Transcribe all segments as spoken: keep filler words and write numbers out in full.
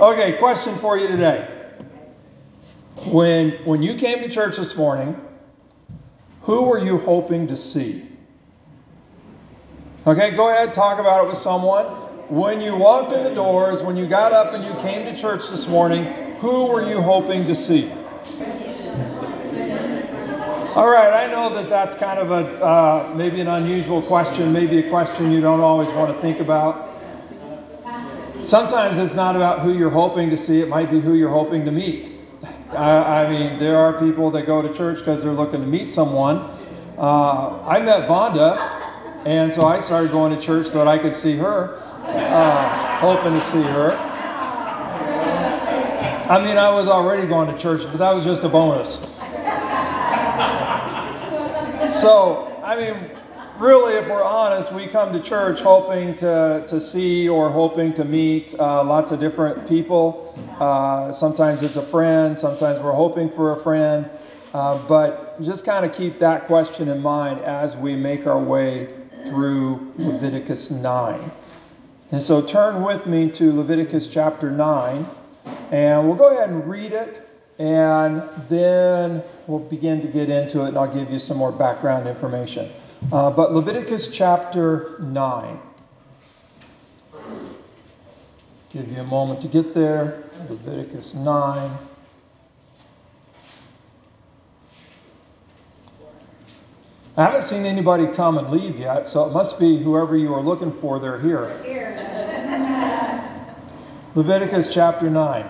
Okay, question for you today. When, when you came to church this morning, who were you hoping to see? Okay, go ahead, talk about it with someone. When you walked in the doors, when you got up and you came to church this morning, who were you hoping to see? All right, I know that that's kind of a uh, maybe an unusual question, maybe a question you don't always want to think about. Sometimes it's not about who you're hoping to see, it might be who you're hoping to meet. I, I mean, there are people that go to church because they're looking to meet someone. Uh, I met Vonda, and so I started going to church so that I could see her, uh, hoping to see her. I mean, I was already going to church, but that was just a bonus. So, I mean, really, if we're honest, we come to church hoping to, to see or hoping to meet uh, lots of different people. Uh, sometimes it's a friend, sometimes we're hoping for a friend. Uh, but just kind of keep that question in mind as we make our way through Leviticus nine. And so turn with me to Leviticus chapter nine, and we'll go ahead and read it. And then we'll begin to get into it, and I'll give you some more background information. Uh, but Leviticus chapter nine. Give you a moment to get there. Leviticus nine. I haven't seen anybody come and leave yet, so it must be whoever you are looking for, they're here. Leviticus chapter nine.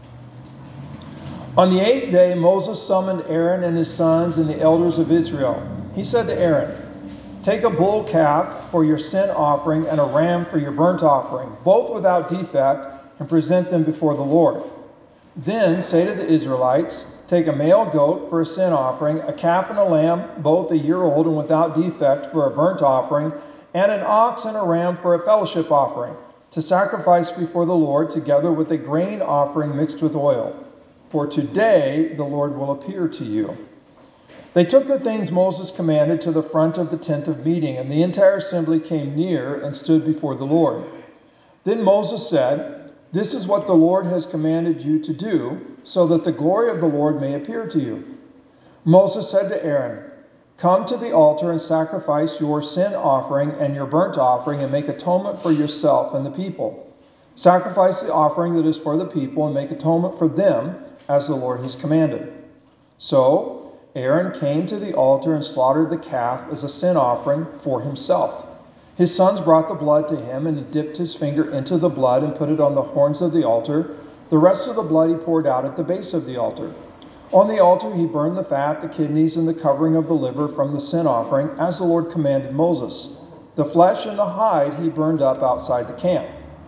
On the eighth day, Moses summoned Aaron and his sons and the elders of Israel. He said to Aaron, "Take a bull calf for your sin offering and a ram for your burnt offering, both without defect, and present them before the Lord. Then say to the Israelites, take a male goat for a sin offering, a calf and a lamb, both a year old and without defect, for a burnt offering, and an ox and a ram for a fellowship offering, to sacrifice before the Lord together with a grain offering mixed with oil. For today the Lord will appear to you." They took the things Moses commanded to the front of the tent of meeting, and the entire assembly came near and stood before the Lord. Then Moses said, "This is what the Lord has commanded you to do, so that the glory of the Lord may appear to you." Moses said to Aaron, "Come to the altar and sacrifice your sin offering and your burnt offering, and make atonement for yourself and the people. Sacrifice the offering that is for the people, and make atonement for them, as the Lord has commanded." So Aaron came to the altar and slaughtered the calf as a sin offering for himself. His sons brought the blood to him, and he dipped his finger into the blood and put it on the horns of the altar. The rest of the blood he poured out at the base of the altar. On the altar he burned the fat, the kidneys, and the covering of the liver from the sin offering, as the Lord commanded Moses. The flesh and the hide he burned up outside the camp.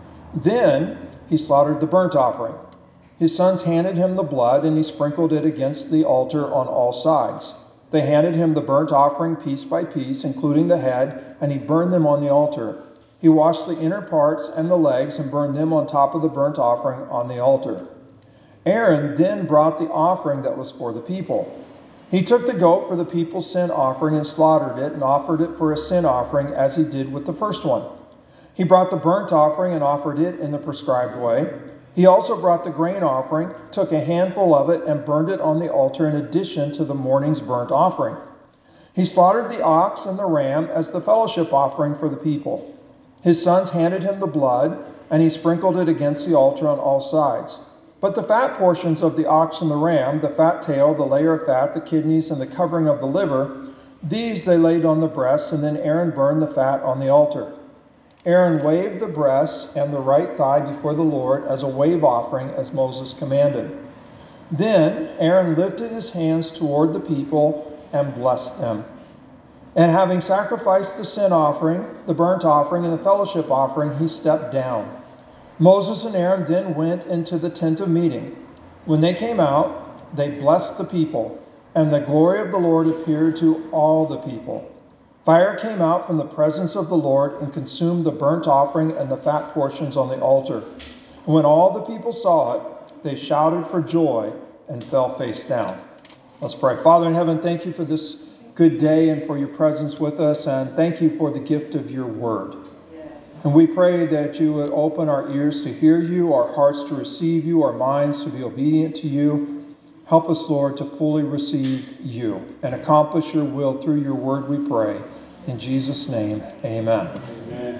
Then he slaughtered the burnt offering. His sons handed him the blood, and he sprinkled it against the altar on all sides. They handed him the burnt offering piece by piece, including the head, and he burned them on the altar. He washed the inner parts and the legs and burned them on top of the burnt offering on the altar. Aaron then brought the offering that was for the people. He took the goat for the people's sin offering and slaughtered it and offered it for a sin offering, as he did with the first one. He brought the burnt offering and offered it in the prescribed way. He also brought the grain offering, took a handful of it, and burned it on the altar in addition to the morning's burnt offering. He slaughtered the ox and the ram as the fellowship offering for the people. His sons handed him the blood, and he sprinkled it against the altar on all sides. But the fat portions of the ox and the ram, the fat tail, the layer of fat, the kidneys, and the covering of the liver, these they laid on the breast, and then Aaron burned the fat on the altar. Aaron waved the breast and the right thigh before the Lord as a wave offering, as Moses commanded. Then Aaron lifted his hands toward the people and blessed them. And having sacrificed the sin offering, the burnt offering, and the fellowship offering, he stepped down. Moses and Aaron then went into the tent of meeting. When they came out, they blessed the people, and the glory of the Lord appeared to all the people. Fire came out from the presence of the Lord and consumed the burnt offering and the fat portions on the altar. And when all the people saw it, they shouted for joy and fell face down. Let's pray. Father in heaven, thank you for this good day and for your presence with us, and thank you for the gift of your word. And we pray that you would open our ears to hear you, our hearts to receive you, our minds to be obedient to you. Help us, Lord, to fully receive you and accomplish your will through your word, we pray. In Jesus' name, amen. Amen.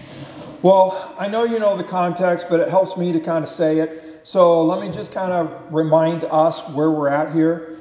Well, I know you know the context, but it helps me to kind of say it. So let me just kind of remind us where we're at here.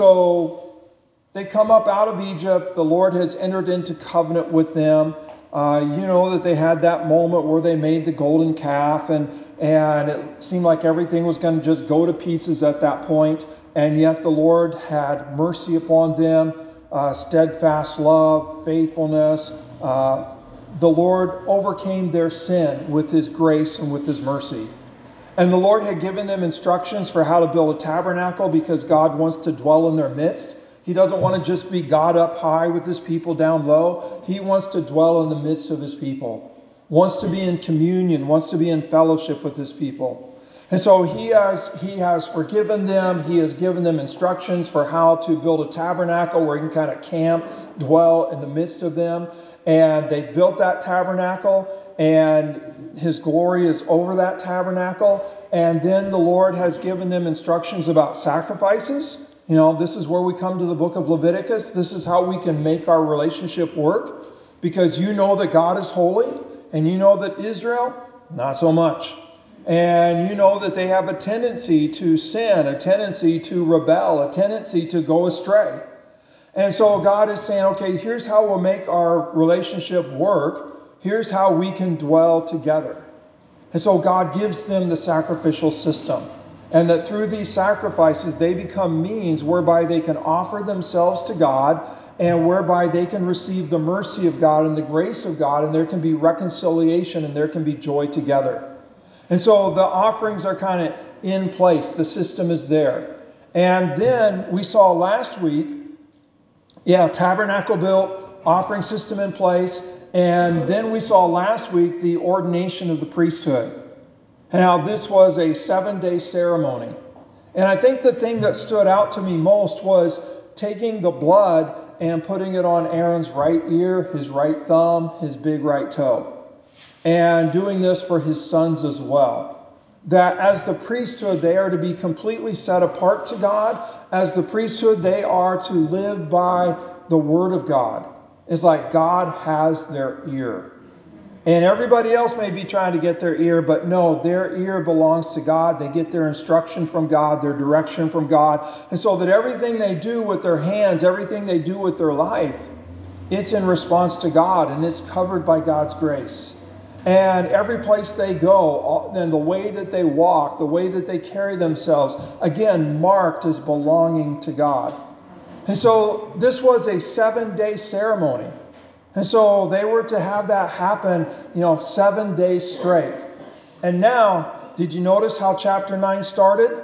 So they come up out of Egypt. The Lord has entered into covenant with them. Uh, you know that they had that moment where they made the golden calf, and, and it seemed like everything was going to just go to pieces at that point. And yet the Lord had mercy upon them, uh, steadfast love, faithfulness. Uh, the Lord overcame their sin with his grace and with his mercy. And the Lord had given them instructions for how to build a tabernacle, because God wants to dwell in their midst. He doesn't want to just be God up high with his people down low. He wants to dwell in the midst of his people, wants to be in communion, wants to be in fellowship with his people. And so he has, he has forgiven them. He has given them instructions for how to build a tabernacle where he can kind of camp, dwell in the midst of them. And they built that tabernacle, and his glory is over that tabernacle. And then the Lord has given them instructions about sacrifices. You know, this is where we come to the book of Leviticus. This is how we can make our relationship work, because you know that God is holy, and you know that Israel, not so much. And you know that they have a tendency to sin, a tendency to rebel, a tendency to go astray. And so God is saying, okay, here's how we'll make our relationship work. Here's how we can dwell together. And so God gives them the sacrificial system. And that through these sacrifices, they become means whereby they can offer themselves to God, and whereby they can receive the mercy of God and the grace of God, and there can be reconciliation and there can be joy together. And so the offerings are kind of in place. The system is there. And then we saw last week, yeah, tabernacle built, offering system in place. And then we saw last week the ordination of the priesthood, and how this was a seven-day ceremony. And I think the thing that stood out to me most was taking the blood and putting it on Aaron's right ear, his right thumb, his big right toe, and doing this for his sons as well. That as the priesthood, they are to be completely set apart to God. As the priesthood, they are to live by the word of God. It's like God has their ear. And everybody else may be trying to get their ear, but no, their ear belongs to God. They get their instruction from God, their direction from God. And so that everything they do with their hands, everything they do with their life, it's in response to God, and it's covered by God's grace. And every place they go, and the way that they walk, the way that they carry themselves, again, marked as belonging to God. And so this was a seven-day ceremony. And so they were to have that happen, you know, seven days straight. And now, did you notice how chapter nine started?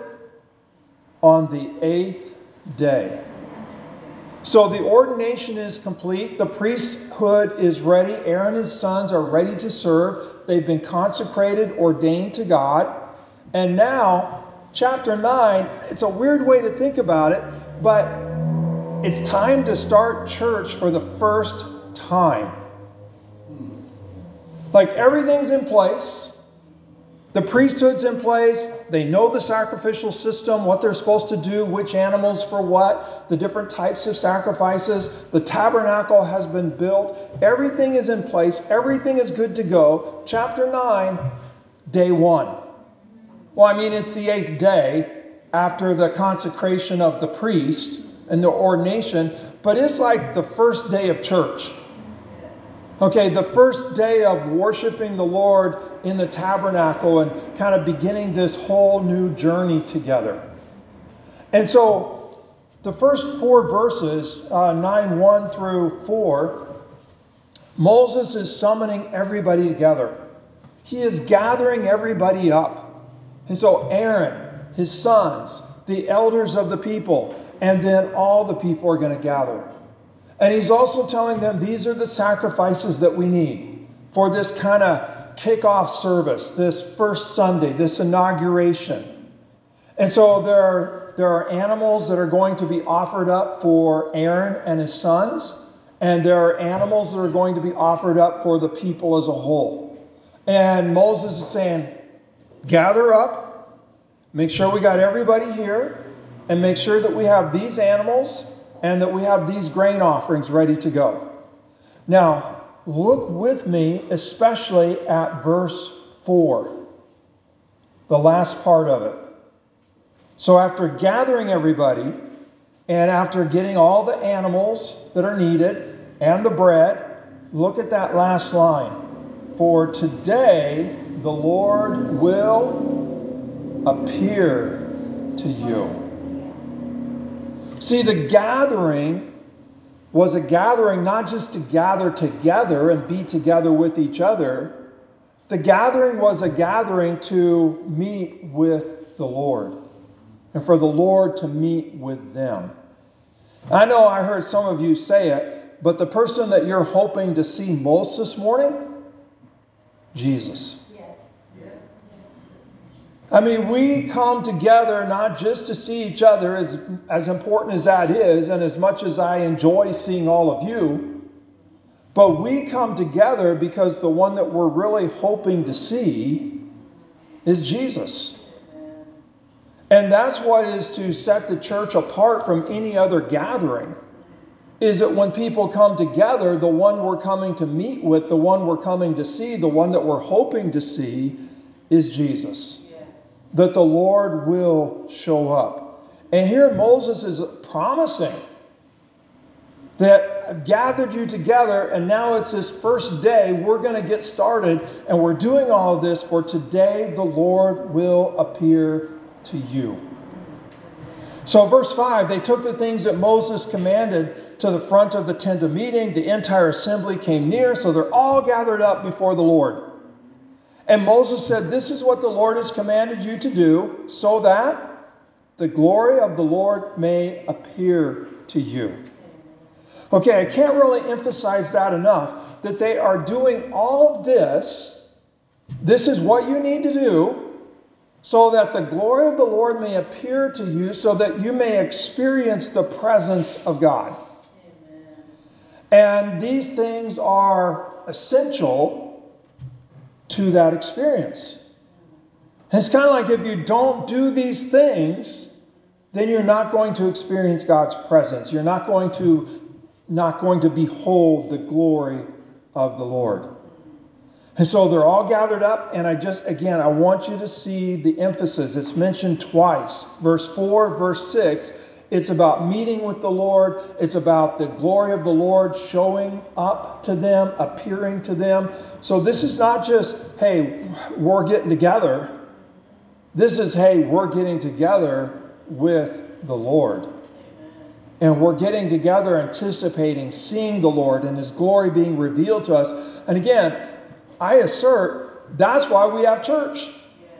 On the eighth day. So the ordination is complete. The priesthood is ready. Aaron and his sons are ready to serve. They've been consecrated, ordained to God. And now, chapter nine, it's a weird way to think about it, but it's time to start church for the first time. Like, everything's in place. The priesthood's in place. They know the sacrificial system, what they're supposed to do, which animals for what, the different types of sacrifices. The tabernacle has been built. Everything is in place. Everything is good to go. Chapter nine, day one. Well, I mean, it's the eighth day after the consecration of the priest and the ordination, but it's like the first day of church. Okay, the first day of worshiping the Lord in the tabernacle and kind of beginning this whole new journey together. And so the first four verses, uh, nine one through four, Moses is summoning everybody together. He is gathering everybody up. And so Aaron, his sons, the elders of the people, and then all the people are going to gather. And he's also telling them these are the sacrifices that we need for this kind of kickoff service, this first Sunday, this inauguration. And so there are, there are animals that are going to be offered up for Aaron and his sons, and there are animals that are going to be offered up for the people as a whole. And Moses is saying, gather up, make sure we got everybody here, and make sure that we have these animals and that we have these grain offerings ready to go. Now, look with me, especially at verse four, the last part of it. So after gathering everybody, and after getting all the animals that are needed and the bread, look at that last line. For today the Lord will appear to you. See, the gathering was a gathering not just to gather together and be together with each other. The gathering was a gathering to meet with the Lord and for the Lord to meet with them. I know I heard some of you say it, but the person that you're hoping to see most this morning, Jesus. I mean, we come together not just to see each other, as, as important as that is, and as much as I enjoy seeing all of you, but we come together because the one that we're really hoping to see is Jesus. And that's what is to set the church apart from any other gathering, is that when people come together, the one we're coming to meet with, the one we're coming to see, the one that we're hoping to see is Jesus. That the Lord will show up. And here Moses is promising that I've gathered you together, and now it's this first day. We're going to get started, and we're doing all of this for today the Lord will appear to you. So verse five, they took the things that Moses commanded to the front of the tent of meeting. The entire assembly came near, so they're all gathered up before the Lord. And Moses said, this is what the Lord has commanded you to do, so that the glory of the Lord may appear to you. Okay, I can't really emphasize that enough, that they are doing all of this. This is what you need to do, so that the glory of the Lord may appear to you, so that you may experience the presence of God. Amen. And these things are essential to that experience. And it's kind of like if you don't do these things, then you're not going to experience God's presence. You're not going to, not going to behold the glory of the Lord. And so they're all gathered up, and I just, again, I want you to see the emphasis. It's mentioned twice. Verse four, verse six. It's about meeting with the Lord. It's about the glory of the Lord showing up to them, appearing to them. So this is not just, hey, we're getting together. This is, hey, we're getting together with the Lord. And we're getting together anticipating seeing the Lord and His glory being revealed to us. And again, I assert that's why we have church.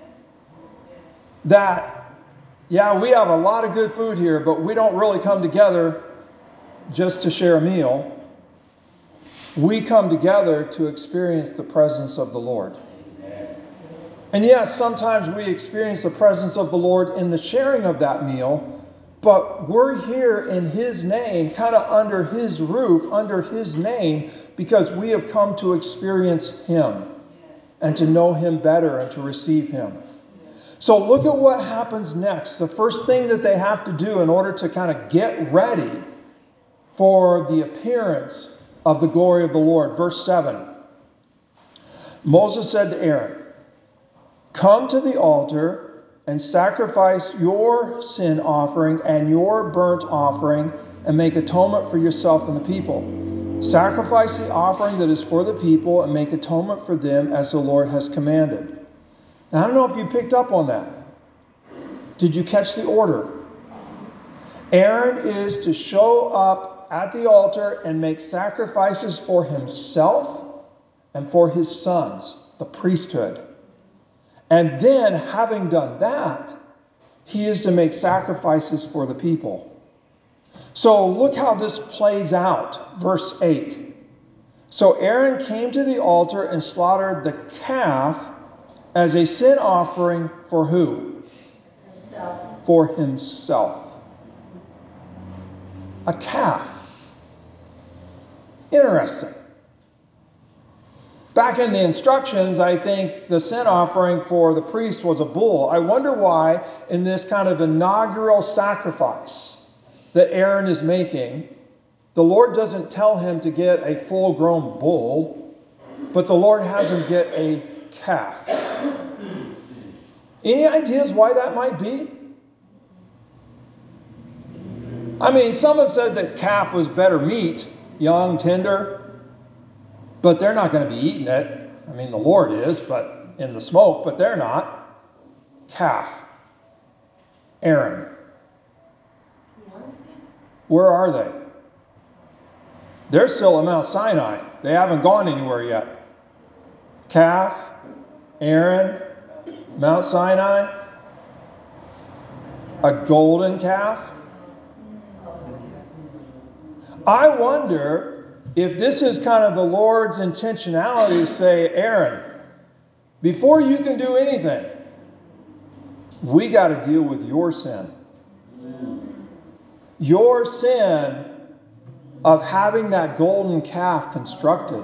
That Yeah, we have a lot of good food here, but we don't really come together just to share a meal. We come together to experience the presence of the Lord. Amen. And yes, sometimes we experience the presence of the Lord in the sharing of that meal, but we're here in His name, kind of under His roof, under His name, because we have come to experience Him and to know Him better and to receive Him. So look at what happens next. The first thing that they have to do in order to kind of get ready for the appearance of the glory of the Lord. Verse seven. Moses said to Aaron, come to the altar and sacrifice your sin offering and your burnt offering and make atonement for yourself and the people. Sacrifice the offering that is for the people and make atonement for them as the Lord has commanded. Now, I don't know if you picked up on that. Did you catch the order? Aaron is to show up at the altar and make sacrifices for himself and for his sons, the priesthood. And then, having done that, he is to make sacrifices for the people. So look how this plays out. Verse eight. So Aaron came to the altar and slaughtered the calf as a sin offering for who? Himself. For himself. A calf. Interesting. back in the instructions, I think the sin offering for the priest was a bull. I wonder why in this kind of inaugural sacrifice that Aaron is making, the Lord doesn't tell him to get a full-grown bull, but the Lord has him get a calf. Any ideas why that might be? I mean, some have said that calf was better meat, young, tender, but they're not going to be eating it. I mean, the Lord is, but in the smoke, but they're not. Calf. Aaron. Where are they? They're still at Mount Sinai. They haven't gone anywhere yet. Calf, Aaron, Mount Sinai, a golden calf. I wonder if this is kind of the Lord's intentionality to say, Aaron, before you can do anything, we got to deal with your sin. Your sin of having that golden calf constructed.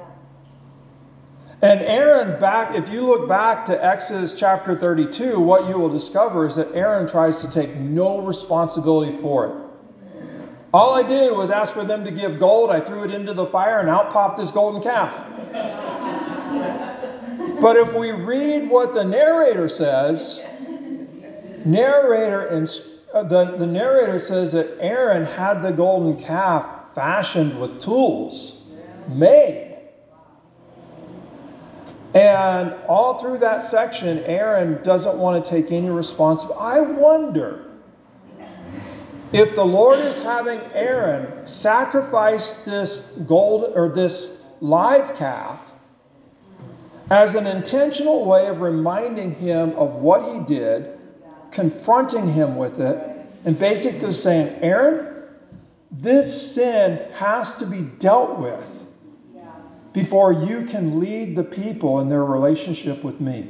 And Aaron, back, if you look back to Exodus chapter thirty-two, what you will discover is that Aaron tries to take no responsibility for it. All I did was ask for them to give gold. I threw it into the fire and out popped this golden calf. But if we read what the narrator says, narrator and the, the narrator says that Aaron had the golden calf fashioned with tools, made. And all through that section, Aaron doesn't want to take any responsibility. I wonder if the Lord is having Aaron sacrifice this gold or this live calf as an intentional way of reminding him of what he did, confronting him with it, and basically saying, Aaron, this sin has to be dealt with before you can lead the people in their relationship with me.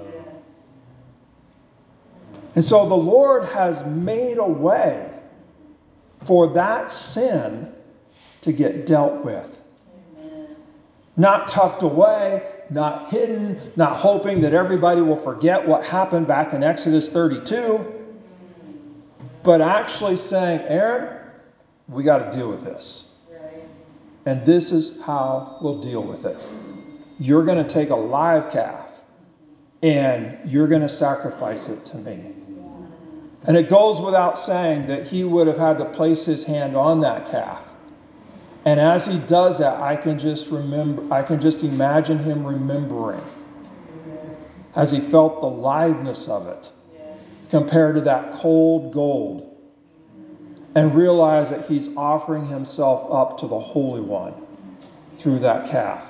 And so the Lord has made a way for that sin to get dealt with. Not tucked away, not hidden, not hoping that everybody will forget what happened back in Exodus thirty-two, but actually saying, Aaron, we got to deal with this. And this is how we'll deal with it. You're going to take a live calf and you're going to sacrifice it to me. And it goes without saying that he would have had to place his hand on that calf. And as he does that, I can just remember, I can just imagine him remembering as he felt the liveness of it compared to that cold gold, and realize that he's offering himself up to the Holy One through that calf.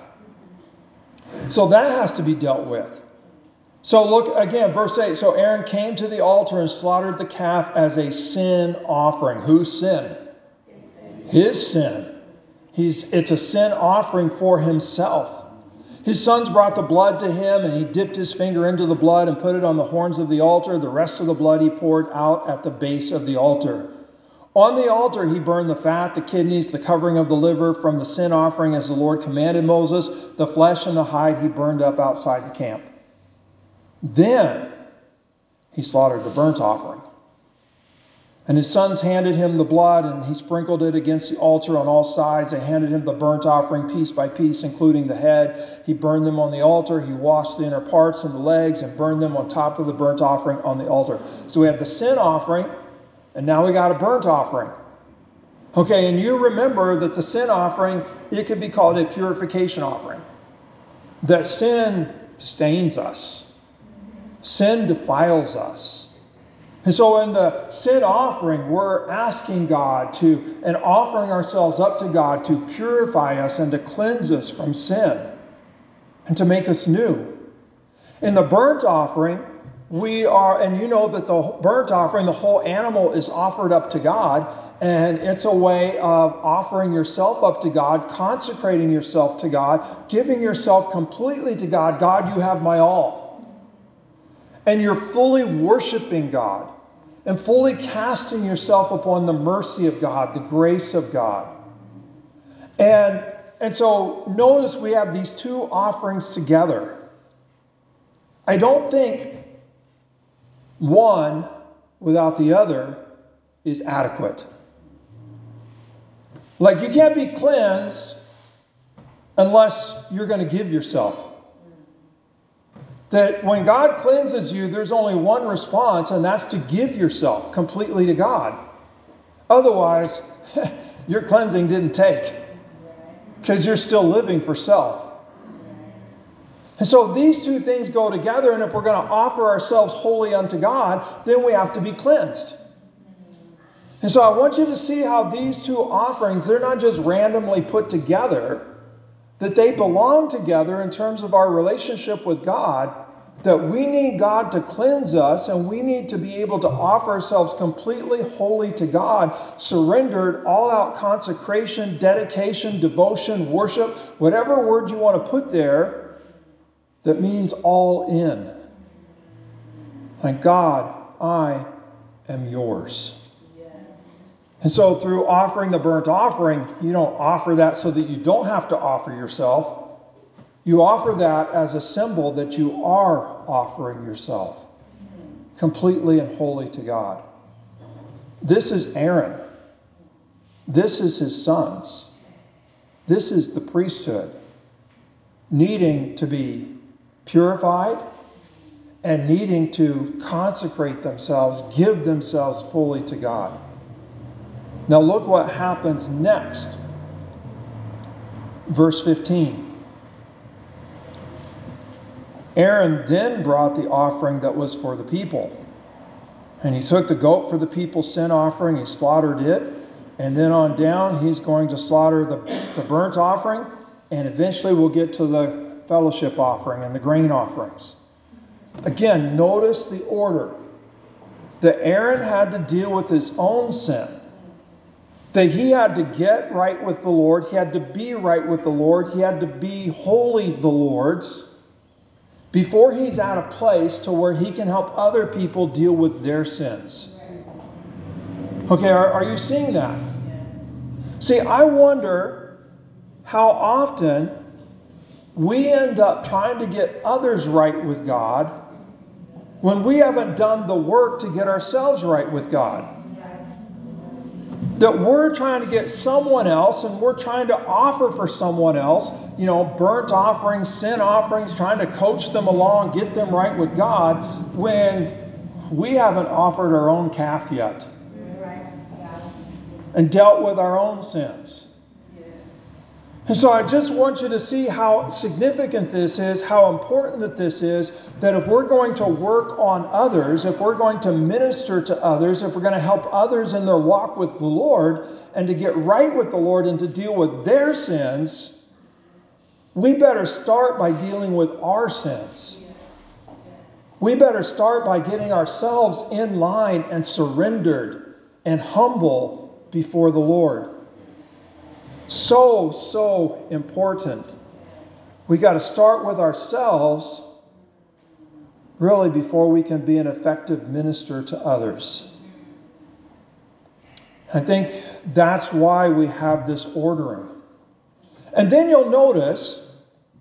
So that has to be dealt with. So look again, verse eight. So Aaron came to the altar and slaughtered the calf as a sin offering. Whose sin? His sin. He's, it's a sin offering for himself. His sons brought the blood to him, and he dipped his finger into the blood and put it on the horns of the altar. The rest of the blood he poured out at the base of the altar. On the altar he burned the fat, the kidneys, the covering of the liver from the sin offering as the Lord commanded Moses. The flesh and the hide he burned up outside the camp. Then he slaughtered the burnt offering. And his sons handed him the blood, and he sprinkled it against the altar on all sides. They handed him the burnt offering piece by piece, including the head. He burned them on the altar. He washed the inner parts and the legs and burned them on top of the burnt offering on the altar. So we have the sin offering, and now we got a burnt offering. Okay, and you remember that the sin offering, it could be called a purification offering. That sin stains us. Sin defiles us. And so in the sin offering, we're asking God to, and offering ourselves up to God to purify us and to cleanse us from sin and to make us new. In the burnt offering, we are, and you know that the burnt offering, the whole animal is offered up to God, and it's a way of offering yourself up to God, consecrating yourself to God, giving yourself completely to God. God, you have my all. And you're fully worshiping God and fully casting yourself upon the mercy of God, the grace of God. And and so notice we have these two offerings together. I don't think one without the other is adequate. Like, you can't be cleansed unless you're going to give yourself. That when God cleanses you, there's only one response, and that's to give yourself completely to God. Otherwise, your cleansing didn't take, because you're still living for self. And so these two things go together, and if we're going to offer ourselves wholly unto God, then we have to be cleansed. And so I want you to see how these two offerings, they're not just randomly put together, that they belong together in terms of our relationship with God, that we need God to cleanse us, and we need to be able to offer ourselves completely holy to God, surrendered, all-out consecration, dedication, devotion, worship, whatever word you want to put there, that means all in. Like, God, I am yours. And so through offering the burnt offering, you don't offer that so that you don't have to offer yourself. You offer that as a symbol that you are offering yourself completely and wholly to God. This is Aaron. This is his sons. This is the priesthood needing to be purified and needing to consecrate themselves, give themselves fully to God. Now look what happens next. Verse fifteen. Aaron then brought the offering that was for the people. And he took the goat for the people's sin offering, he slaughtered it, and then on down he's going to slaughter the, the burnt offering, and eventually we'll get to the fellowship offering and the grain offerings. Again, notice the order. That Aaron had to deal with his own sin. That he had to get right with the Lord. He had to be right with the Lord. He had to be wholly the Lord's before he's at a place to where he can help other people deal with their sins. Okay, are, are you seeing that? See, I wonder how often we end up trying to get others right with God when we haven't done the work to get ourselves right with God. That we're trying to get someone else, and we're trying to offer for someone else, you know, burnt offerings, sin offerings, trying to coach them along, get them right with God, when we haven't offered our own calf yet and dealt with our own sins. And so I just want you to see how significant this is, how important that this is, that if we're going to work on others, if we're going to minister to others, if we're going to help others in their walk with the Lord, and to get right with the Lord and to deal with their sins, we better start by dealing with our sins. We better start by getting ourselves in line and surrendered and humble before the Lord. So, so important. We got to start with ourselves, really, before we can be an effective minister to others. I think that's why we have this ordering. And then you'll notice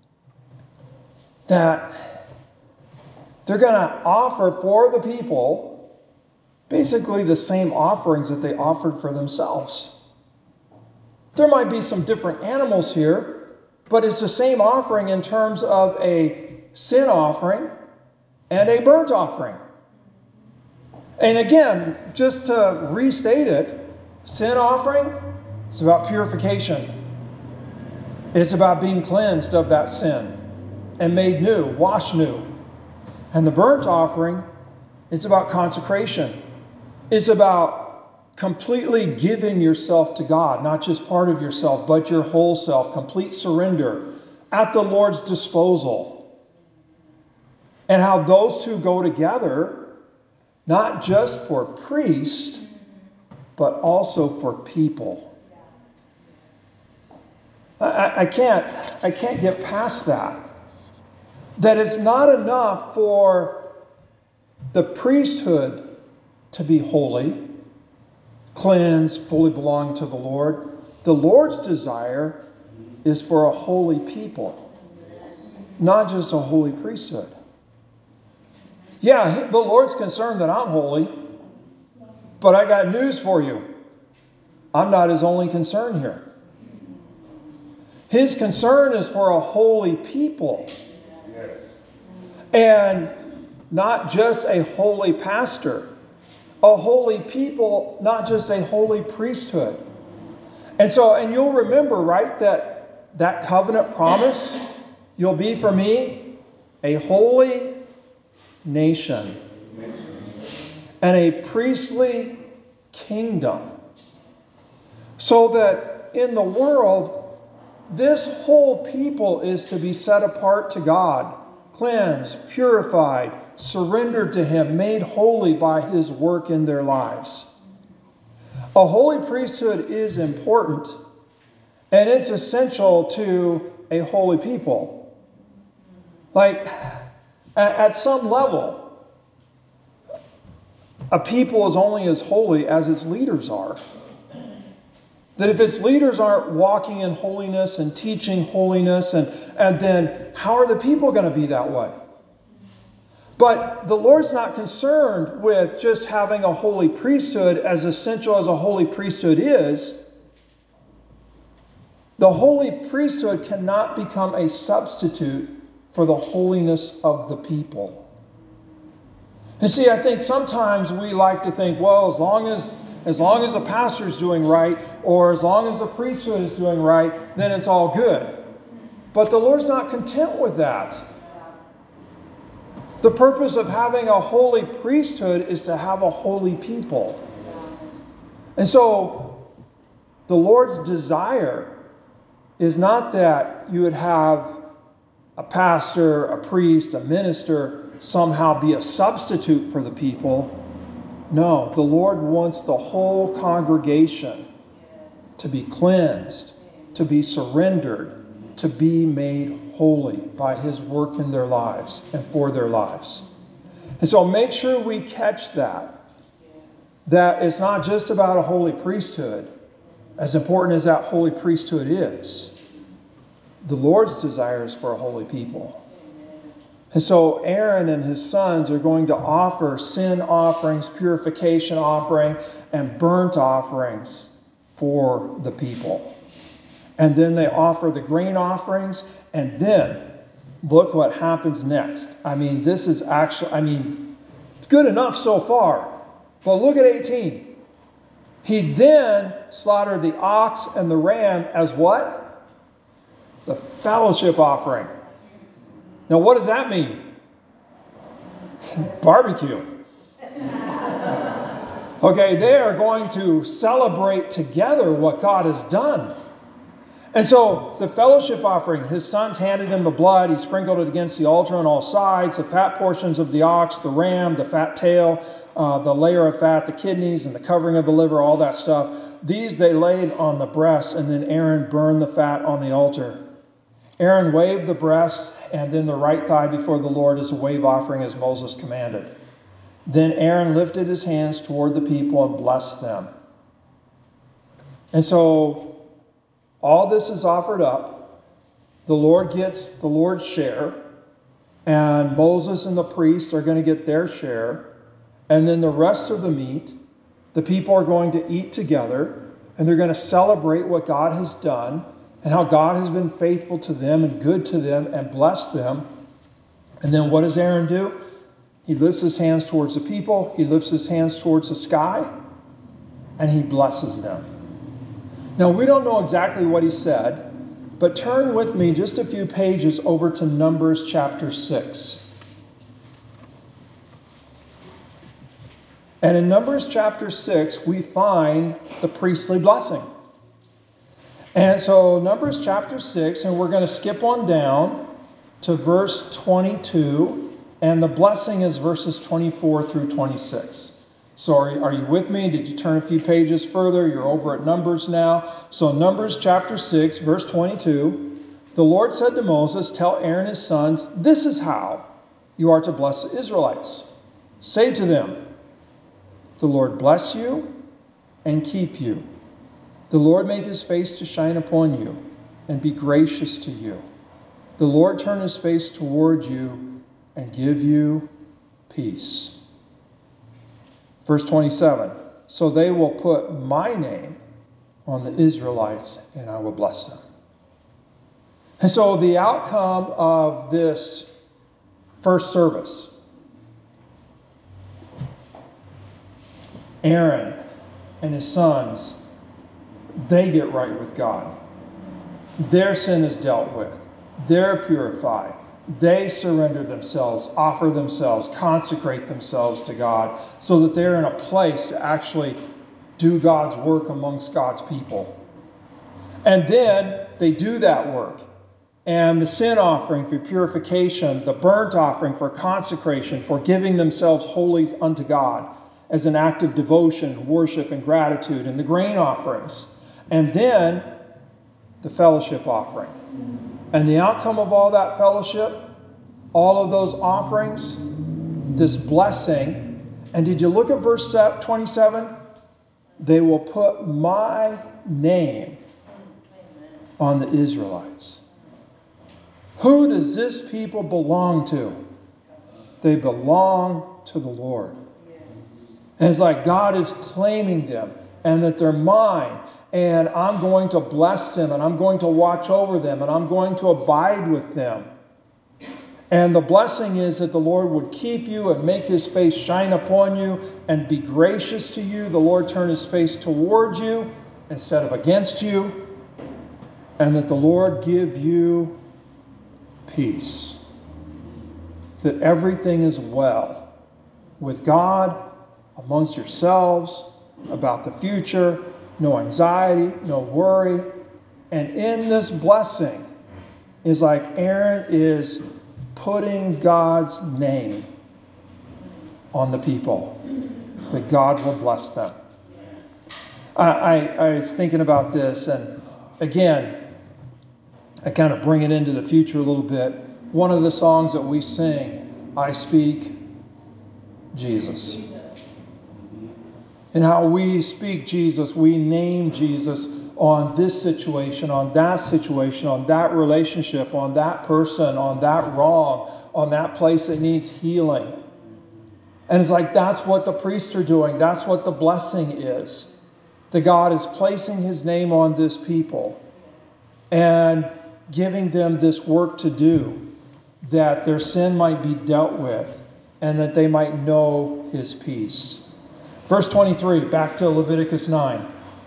that they're going to offer for the people basically the same offerings that they offered for themselves. There might be some different animals here, but it's the same offering in terms of a sin offering and a burnt offering. And again, just to restate it, sin offering is about purification. It's about being cleansed of that sin and made new, washed new. And the burnt offering, it's about consecration. It's about completely giving yourself to God, not just part of yourself, but your whole self, complete surrender at the Lord's disposal. And how those two go together, not just for priests, but also for people. I, I can't, I can't get past that. That it's not enough for the priesthood to be holy, cleansed, fully belong to the Lord. The Lord's desire is for a holy people, not just a holy priesthood. Yeah, the Lord's concerned that I'm holy, but I got news for you. I'm not his only concern here. His concern is for a holy people. And not just a holy pastor. A holy people, not just a holy priesthood. And so, and you'll remember, right, that that covenant promise, you'll be for me a holy nation and a priestly kingdom. So that in the world, this whole people is to be set apart to God, cleansed, purified, surrendered to him, made holy by his work in their lives. A holy priesthood is important, and it's essential to a holy people. Like, at some level, a people is only as holy as its leaders are. That if its leaders aren't walking in holiness and teaching holiness, and, and then how are the people going to be that way? But the Lord's not concerned with just having a holy priesthood, as essential as a holy priesthood is. The holy priesthood cannot become a substitute for the holiness of the people. And see, I think sometimes we like to think, well, as long as As long as the pastor's doing right, or as long as the priesthood is doing right, then it's all good. But the Lord's not content with that. The purpose of having a holy priesthood is to have a holy people. And so, the Lord's desire is not that you would have a pastor, a priest, a minister somehow be a substitute for the people. No, the Lord wants the whole congregation to be cleansed, to be surrendered, to be made holy by his work in their lives and for their lives. And so make sure we catch that. That it's not just about a holy priesthood, as important as that holy priesthood is. The Lord's desire is for a holy people. And so Aaron and his sons are going to offer sin offerings, purification offering, and burnt offerings for the people. And then they offer the grain offerings. And then look what happens next. I mean, this is actually, I mean, it's good enough so far. But look at eighteen. He then slaughtered the ox and the ram as what? The fellowship offering. Now, what does that mean? Barbecue. Okay, they are going to celebrate together what God has done. And so, the fellowship offering, his sons handed him the blood. He sprinkled it against the altar on all sides, the fat portions of the ox, the ram, the fat tail, uh, the layer of fat, the kidneys, and the covering of the liver, all that stuff. These they laid on the breast, and then Aaron burned the fat on the altar. Aaron waved the breast and then the right thigh before the Lord as a wave offering as Moses commanded. Then Aaron lifted his hands toward the people and blessed them. And so all this is offered up. The Lord gets the Lord's share, and Moses and the priest are going to get their share. And then the rest of the meat, the people are going to eat together, and they're going to celebrate what God has done and how God has been faithful to them and good to them and blessed them. And then what does Aaron do? He lifts his hands towards the people. He lifts his hands towards the sky. And he blesses them. Now, we don't know exactly what he said. But turn with me just a few pages over to Numbers chapter six. And in Numbers chapter six, we find the priestly blessing. And so Numbers chapter six, and we're going to skip on down to verse twenty-two, and the blessing is verses twenty-four through twenty-six. So are, are you with me? Did you turn a few pages further? You're over at Numbers now. So Numbers chapter six, verse twenty-two, the Lord said to Moses, tell Aaron and his sons, this is how you are to bless the Israelites. Say to them, the Lord bless you and keep you. The Lord make his face to shine upon you and be gracious to you. The Lord turn his face toward you and give you peace. Verse twenty-seven, so they will put my name on the Israelites, and I will bless them. And so the outcome of this first service, Aaron and his sons, they get right with God. Their sin is dealt with. They're purified. They surrender themselves, offer themselves, consecrate themselves to God so that they're in a place to actually do God's work amongst God's people. And then they do that work. And the sin offering for purification, the burnt offering for consecration, for giving themselves wholly unto God as an act of devotion, worship, and gratitude, and the grain offerings. And then the fellowship offering. And the outcome of all that fellowship, all of those offerings, this blessing. And did you look at verse twenty-seven? They will put my name on the Israelites. Who does this people belong to? They belong to the Lord. And it's like God is claiming them and that they're mine. And I'm going to bless them, and I'm going to watch over them, and I'm going to abide with them. And the blessing is that the Lord would keep you and make his face shine upon you and be gracious to you. The Lord turn his face towards you instead of against you. And that the Lord give you peace. That everything is well with God, amongst yourselves, about the future. No anxiety, no worry. And in this blessing is like Aaron is putting God's name on the people, that God will bless them. I, I, I was thinking about this, and again, I kind of bring it into the future a little bit. One of the songs that we sing, I Speak Jesus. And how we speak Jesus, we name Jesus on this situation, on that situation, on that relationship, on that person, on that wrong, on that place that needs healing. And it's like that's what the priests are doing. That's what the blessing is. That God is placing his name on this people and giving them this work to do, that their sin might be dealt with and that they might know his peace. Verse twenty-three, back to Leviticus nine.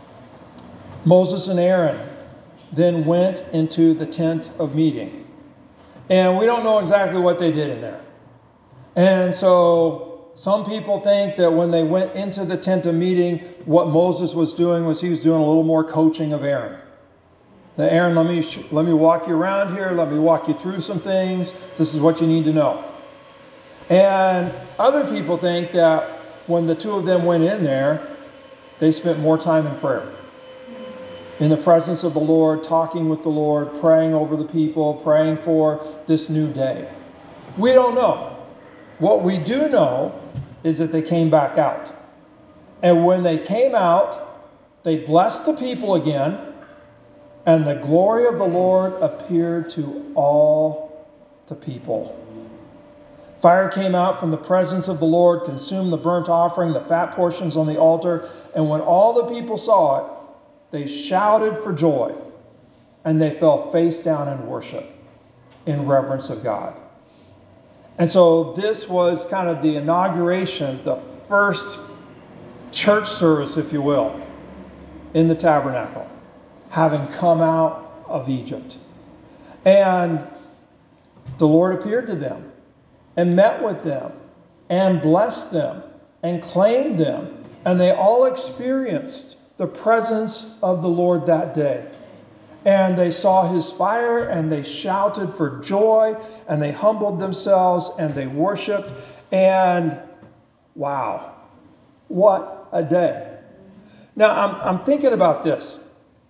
Moses and Aaron then went into the tent of meeting. And we don't know exactly what they did in there. And so some people think that when they went into the tent of meeting, what Moses was doing was he was doing a little more coaching of Aaron. That Aaron, let me, let me walk you around here. Let me walk you through some things. This is what you need to know. And other people think that when the two of them went in there, they spent more time in prayer. In the presence of the Lord, talking with the Lord, praying over the people, praying for this new day. We don't know. What we do know is that they came back out. And when they came out, they blessed the people again, and the glory of the Lord appeared to all the people. Fire came out from the presence of the Lord, consumed the burnt offering, the fat portions on the altar. And when all the people saw it, they shouted for joy, and they fell face down in worship, in reverence of God. And so this was kind of the inauguration, the first church service, if you will, in the tabernacle, having come out of Egypt. And the Lord appeared to them and met with them and blessed them and claimed them. And they all experienced the presence of the Lord that day. And they saw his fire and they shouted for joy and they humbled themselves and they worshiped. And wow, what a day. Now I'm, I'm thinking about this,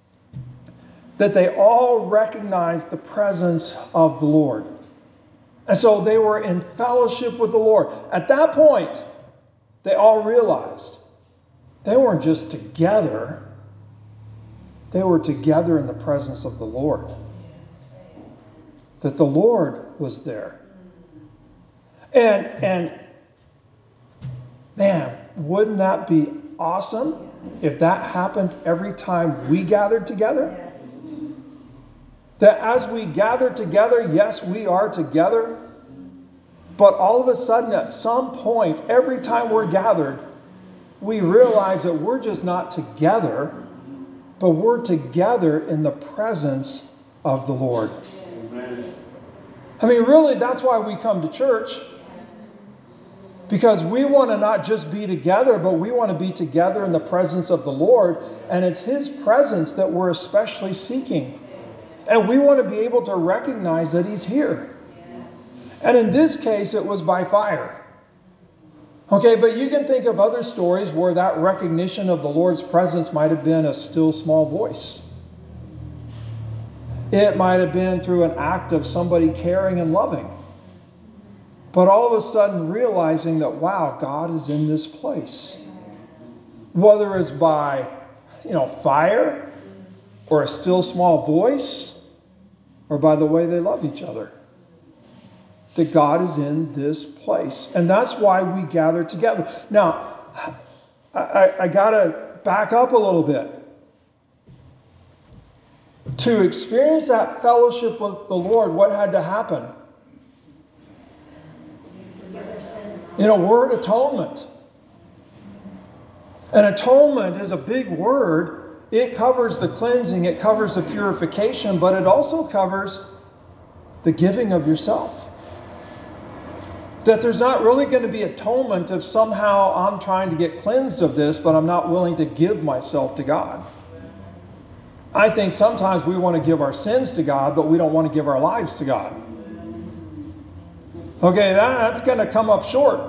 that they all recognized the presence of the Lord. And so they were in fellowship with the Lord. At that point, they all realized they weren't just together. They were together in the presence of the Lord. That the Lord was there. And, and man, wouldn't that be awesome if that happened every time we gathered together? That as we gather together, yes, we are together, but all of a sudden at some point, every time we're gathered, we realize that we're just not together, but we're together in the presence of the Lord. Amen. I mean, really, that's why we come to church. Because we want to not just be together, but we want to be together in the presence of the Lord. And it's His presence that we're especially seeking. And we want to be able to recognize that He's here. And in this case, it was by fire. Okay, but you can think of other stories where that recognition of the Lord's presence might have been a still small voice. It might have been through an act of somebody caring and loving. But all of a sudden realizing that, wow, God is in this place. Whether it's by, you know, fire or a still small voice or by the way they love each other. That God is in this place. And that's why we gather together. Now, I, I, I got to back up a little bit. To experience that fellowship with the Lord, what had to happen? You know, word atonement. And atonement is a big word. It covers the cleansing, it covers the purification, but it also covers the giving of yourself. That there's not really going to be atonement if somehow I'm trying to get cleansed of this, but I'm not willing to give myself to God. I think sometimes we want to give our sins to God, but we don't want to give our lives to God. Okay, that, that's going to come up short.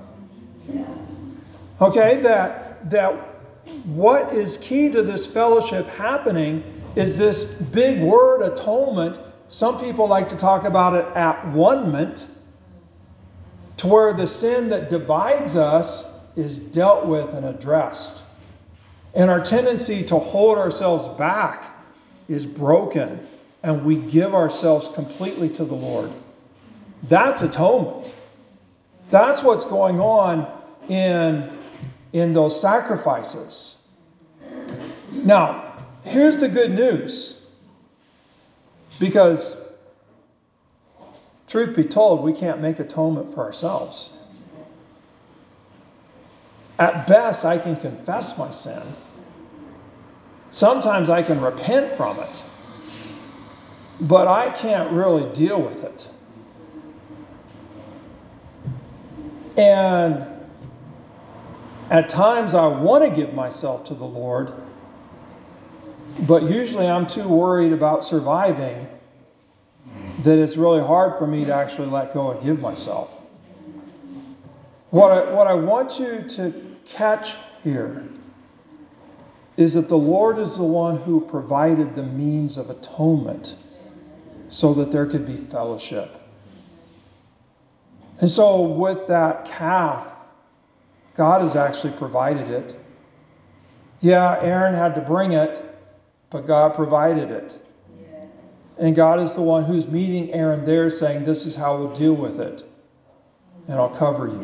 Okay, that, that what is key to this fellowship happening is this big word, atonement. Some people like to talk about it at one-ment, to where the sin that divides us is dealt with and addressed. And our tendency to hold ourselves back is broken, and we give ourselves completely to the Lord. That's atonement. That's what's going on in, in those sacrifices. Now, here's the good news. Because, truth be told, we can't make atonement for ourselves. At best, I can confess my sin. Sometimes I can repent from it. But I can't really deal with it. And at times I want to give myself to the Lord, but usually I'm too worried about surviving that it's really hard for me to actually let go and give myself. What I, what I want you to catch here is that the Lord is the one who provided the means of atonement so that there could be fellowship. And so with that calf, God has actually provided it. Yeah, Aaron had to bring it, but God provided it. Yes. And God is the one who's meeting Aaron there saying, this is how we'll deal with it. And I'll cover you.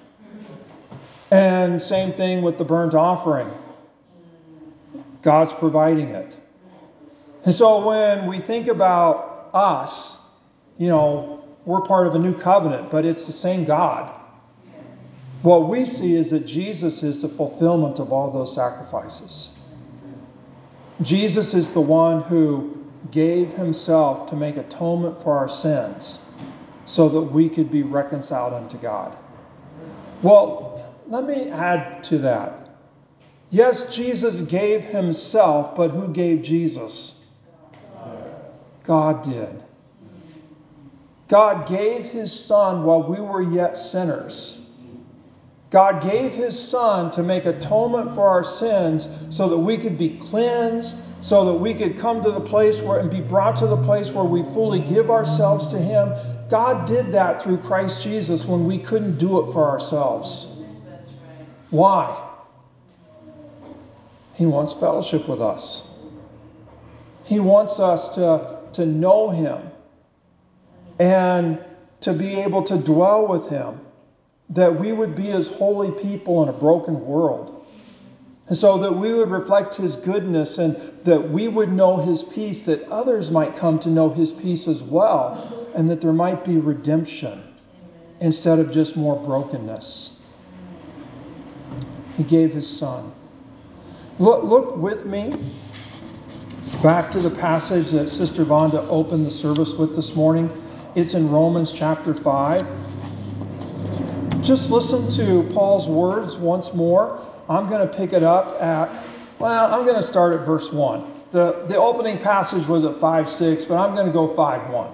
And same thing with the burnt offering. God's providing it. And so when we think about us, you know, we're part of a new covenant, but it's the same God. What we see is that Jesus is the fulfillment of all those sacrifices. Jesus is the one who gave himself to make atonement for our sins so that we could be reconciled unto God. Well, let me add to that. Yes, Jesus gave himself, but who gave Jesus? God did. God gave his Son while we were yet sinners. God gave his Son to make atonement for our sins so that we could be cleansed, so that we could come to the place where and be brought to the place where we fully give ourselves to him. God did that through Christ Jesus when we couldn't do it for ourselves. Why? He wants fellowship with us. He wants us to, to know him and to be able to dwell with him, that we would be his holy people in a broken world. And so that we would reflect his goodness and that we would know his peace, that others might come to know his peace as well, and that there might be redemption instead of just more brokenness. He gave his son. Look, look with me back to the passage that Sister Vonda opened the service with this morning. It's in Romans chapter five. Just listen to Paul's words once more. I'm going to pick it up at, well, I'm going to start at verse one. The, the opening passage was at five six, but I'm going to go five one.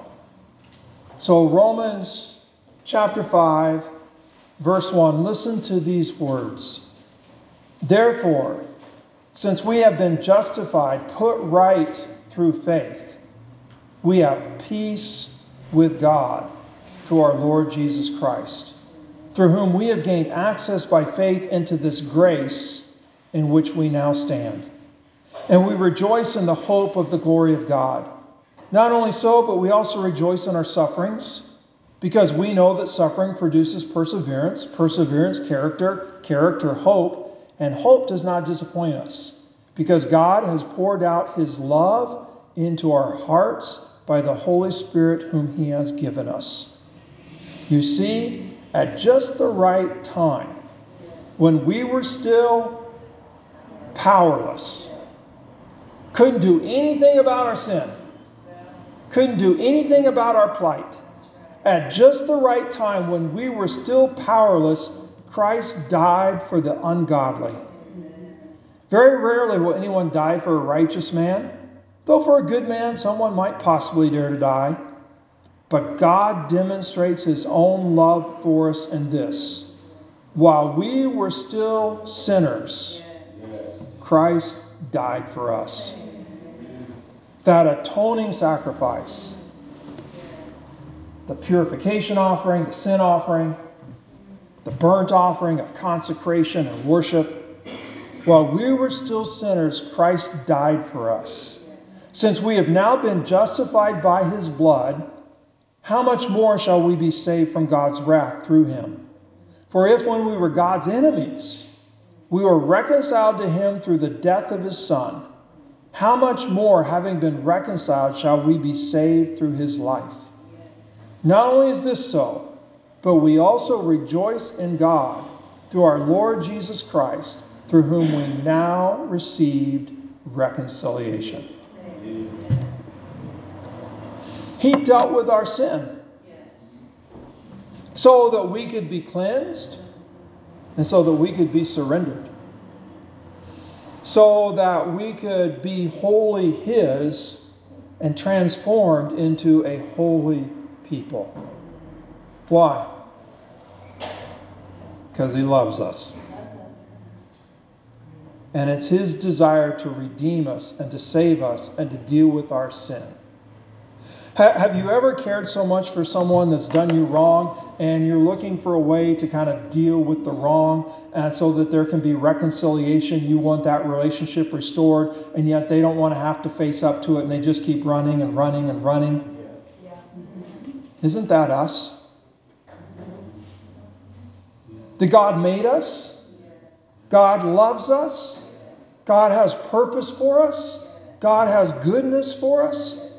So Romans chapter five, verse one. Listen to these words. Therefore, since we have been justified, put right through faith, we have peace with God through our Lord Jesus Christ, through whom we have gained access by faith into this grace in which we now stand. And we rejoice in the hope of the glory of God. Not only so, but we also rejoice in our sufferings, because we know that suffering produces perseverance, perseverance, character, character, hope, and hope does not disappoint us, because God has poured out his love into our hearts by the Holy Spirit whom he has given us. You see, at just the right time, when we were still powerless, couldn't do anything about our sin, couldn't do anything about our plight, at just the right time when we were still powerless, Christ died for the ungodly. Very rarely will anyone die for a righteous man, though for a good man someone might possibly dare to die. But God demonstrates his own love for us in this: while we were still sinners, Christ died for us. That atoning sacrifice, the purification offering, the sin offering, the burnt offering of consecration and worship, while we were still sinners, Christ died for us. Since we have now been justified by his blood, how much more shall we be saved from God's wrath through him? For if when we were God's enemies, we were reconciled to him through the death of his Son, how much more, having been reconciled, shall we be saved through his life? Not only is this so, but we also rejoice in God through our Lord Jesus Christ, through whom we now received reconciliation. He dealt with our sin so that we could be cleansed and so that we could be surrendered, so that we could be wholly his and transformed into a holy people. Why? Because he loves us. And it's his desire to redeem us and to save us and to deal with our sin. Ha- have you ever cared so much for someone that's done you wrong, and you're looking for a way to kind of deal with the wrong, and so that there can be reconciliation? You want that relationship restored, and yet they don't want to have to face up to it, and they just keep running and running and running. Yeah. Isn't that us? That God made us? God loves us? God has purpose for us? God has goodness for us?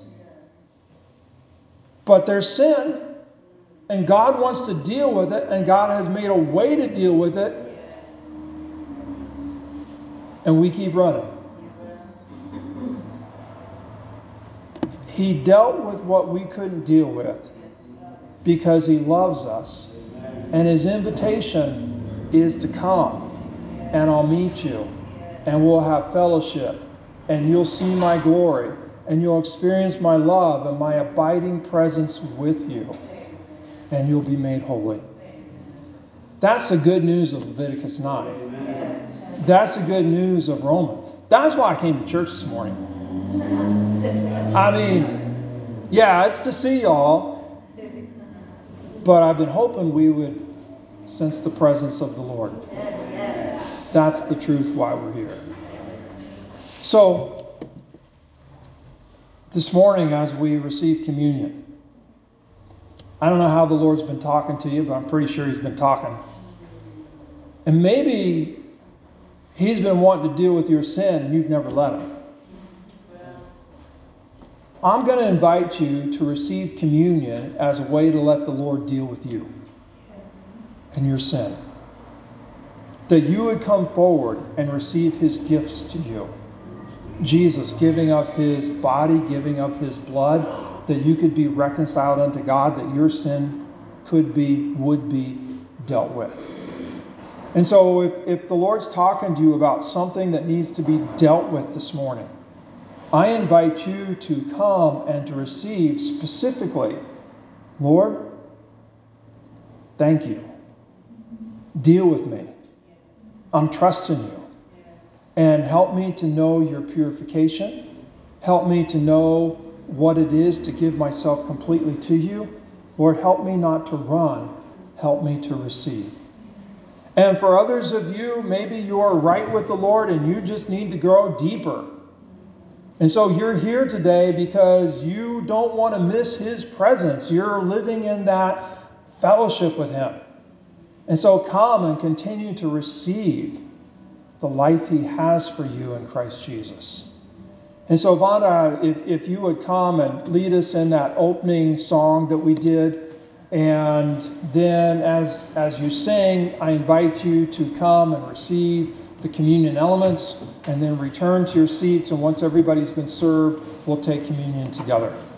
But there's sin, and God wants to deal with it, and God has made a way to deal with it, and we keep running. He dealt with what we couldn't deal with because he loves us, and his invitation is to come, and I'll meet you, and we'll have fellowship, and you'll see my glory, and you'll experience my love and my abiding presence with you, and you'll be made holy. That's the good news of Leviticus nine. Amen. That's the good news of Romans. That's why I came to church this morning. I mean, yeah, it's to see y'all, but I've been hoping we would sense the presence of the Lord. That's the truth why we're here. So, This morning, as we receive communion, I don't know how the Lord's been talking to you, but I'm pretty sure He's been talking. And maybe He's been wanting to deal with your sin and you've never let Him. I'm going to invite you to receive communion as a way to let the Lord deal with you and your sin. That you would come forward and receive His gifts to you. Jesus giving of His body, giving of His blood, that you could be reconciled unto God, that your sin could be, would be dealt with. And so if, if the Lord's talking to you about something that needs to be dealt with this morning, I invite you to come and to receive specifically, Lord, thank you. Deal with me. I'm trusting you. And help me to know your purification. Help me to know what it is to give myself completely to you. Lord, help me not to run. Help me to receive. And for others of you, maybe you are right with the Lord and you just need to grow deeper. And so you're here today because you don't want to miss His presence. You're living in that fellowship with Him. And so come and continue to receive the life He has for you in Christ Jesus. And so, Vanda, if, if you would come and lead us in that opening song that we did. And then as, as you sing, I invite you to come and receive the communion elements and then return to your seats. And once everybody's been served, we'll take communion together.